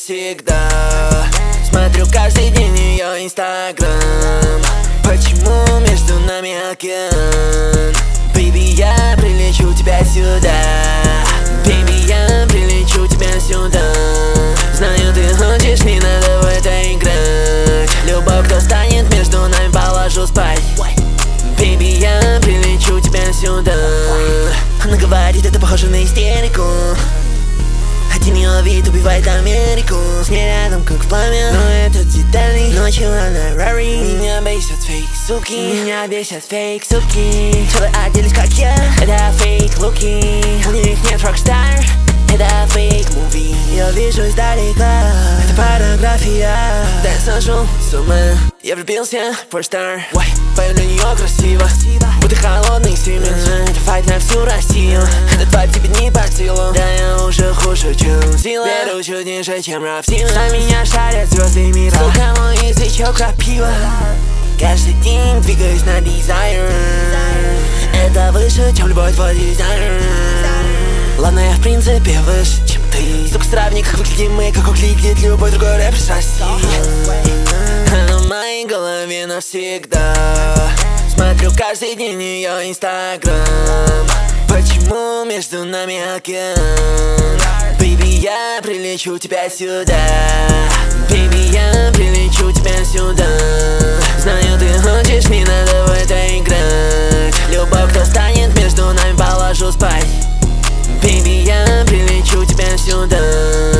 навсегда. Смотрю каждый день ее инстаграм. Почему между нами океан? Baby, я прилечу тебя сюда. Baby, я прилечу тебя сюда. Знаю, ты хочешь, не надо в это играть. Любовь, кто станет между нами, положу спать. Baby, я прилечу тебя сюда. Она говорит, это похоже на истерику. Один ее вид убивает Америку. С ней рядом как пламя, но это детали. Ночью она Рори. Меня бесят фейк, суки. Меня бесят фейк, суки. Целые оделись как я. Это фейк луки. У них нет рокстар. Это фейк муви. Я вижу издалека. Это порнография. Да я сошел с ума. Я влюбился в порнстар. Поем для нее красиво, будто холодный Сименс. Это файт на всю Россию. Этот вайб тебе не по силу. Да я уже хуже, чем сила. Беру чуть ниже, чем Рафсина. На меня шарят звезды мира. Сука, мой язычок крапива. Каждый день двигаюсь на Desire. Это выше, чем любой твой дизайнер. Ладно, я в принципе выше, чем ты. Сука, стравник, выглядим мы, как выглядит любой другой рэпер с России. Она в моей голове навсегда. Смотрю каждый день ее инстаграм. Почему между нами океан? Baby, я прилечу тебя сюда. Baby, я прилечу тебя сюда. Знаю, ты хочешь, не надо в это играть. Любовь, кто станет между нами, положу спать. Baby, я прилечу тебя сюда.